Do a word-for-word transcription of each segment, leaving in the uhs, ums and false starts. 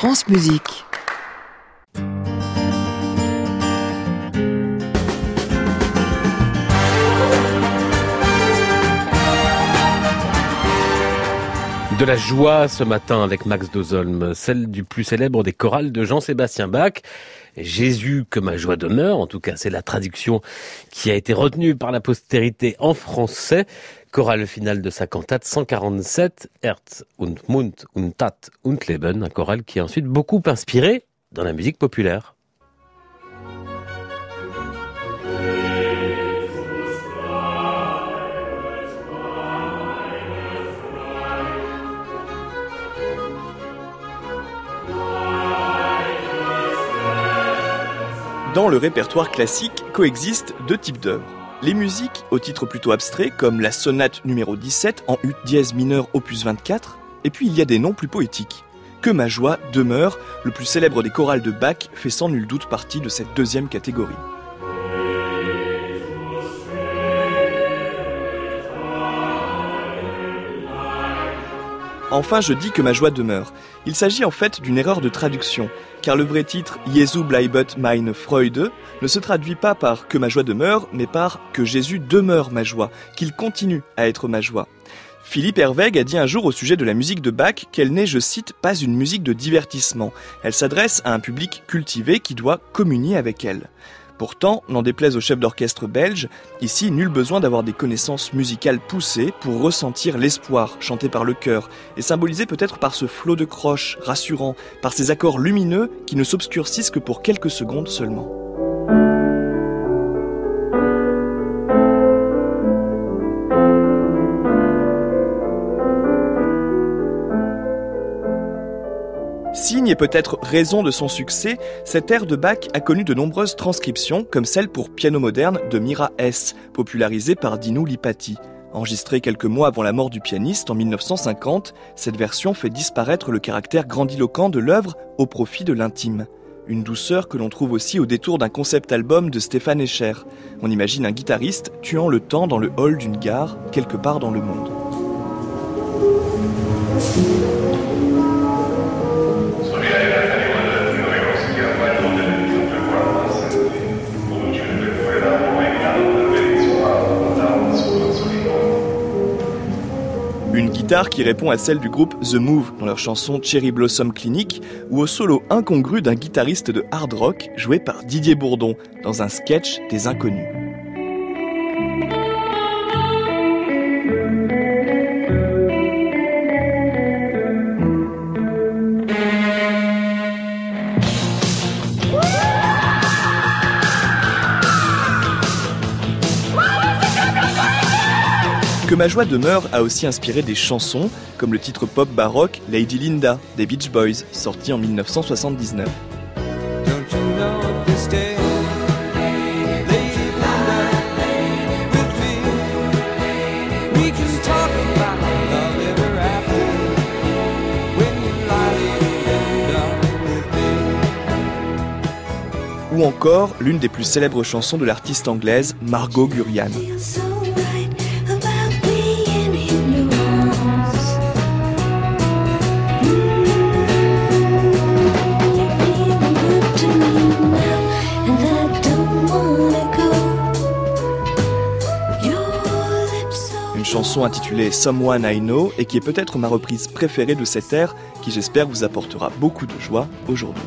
France Musique. De la joie ce matin avec Max Dozolm, celle du plus célèbre des chorales de Jean-Sébastien Bach. Jésus, que ma joie demeure, en tout cas c'est la traduction qui a été retenue par la postérité en français. Chorale finale de sa cantate cent quarante-sept, Herz und Mund und Tat und Leben, un choral qui a ensuite beaucoup inspiré dans la musique populaire. Dans le répertoire classique coexistent deux types d'œuvres. Les musiques au titre plutôt abstrait, comme la sonate numéro dix-sept en ut dièse mineur opus vingt-quatre, et puis il y a des noms plus poétiques. Que ma joie demeure, le plus célèbre des chorales de Bach, fait sans nul doute partie de cette deuxième catégorie. Enfin, je dis que ma joie demeure. Il s'agit en fait d'une erreur de traduction, car le vrai titre « Jesu bleibet meine Freude » ne se traduit pas par « que ma joie demeure », mais par « que Jésus demeure ma joie », qu'il continue à être ma joie. Philippe Herwegh a dit un jour au sujet de la musique de Bach qu'elle n'est, je cite, pas une musique de divertissement. Elle s'adresse à un public cultivé qui doit communier avec elle. Pourtant, n'en déplaise au chef d'orchestre belge, ici nul besoin d'avoir des connaissances musicales poussées pour ressentir l'espoir chanté par le chœur et symbolisé peut-être par ce flot de croches rassurant, par ces accords lumineux qui ne s'obscurcissent que pour quelques secondes seulement. Signe et peut-être raison de son succès, cet air de Bach a connu de nombreuses transcriptions, comme celle pour piano moderne de Mira S, popularisée par Dinu Lipatti. Enregistrée quelques mois avant la mort du pianiste en mille neuf cent cinquante, cette version fait disparaître le caractère grandiloquent de l'œuvre au profit de l'intime. Une douceur que l'on trouve aussi au détour d'un concept album de Stéphane Escher. On imagine un guitariste tuant le temps dans le hall d'une gare, quelque part dans le monde. Une guitare qui répond à celle du groupe The Move dans leur chanson Cherry Blossom Clinic ou au solo incongru d'un guitariste de hard rock joué par Didier Bourdon dans un sketch des Inconnus. Que ma joie demeure a aussi inspiré des chansons, comme le titre pop baroque Lady Linda des Beach Boys, sorti en mille neuf cent soixante-dix-neuf. Ou encore l'une des plus célèbres chansons de l'artiste anglaise Margot Gurian. Chanson intitulée Someone I Know et qui est peut-être ma reprise préférée de cet air qui j'espère vous apportera beaucoup de joie aujourd'hui.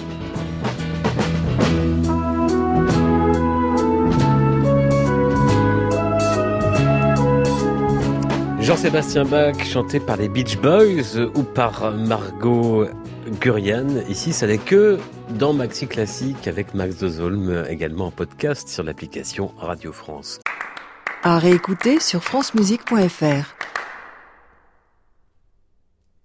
Jean-Sébastien Bach chanté par les Beach Boys ou par Margot Gurian. Ici, ça n'est que dans Maxi Classique avec Max Dozolm, également en podcast sur l'application Radio France. À réécouter sur francemusique point f r.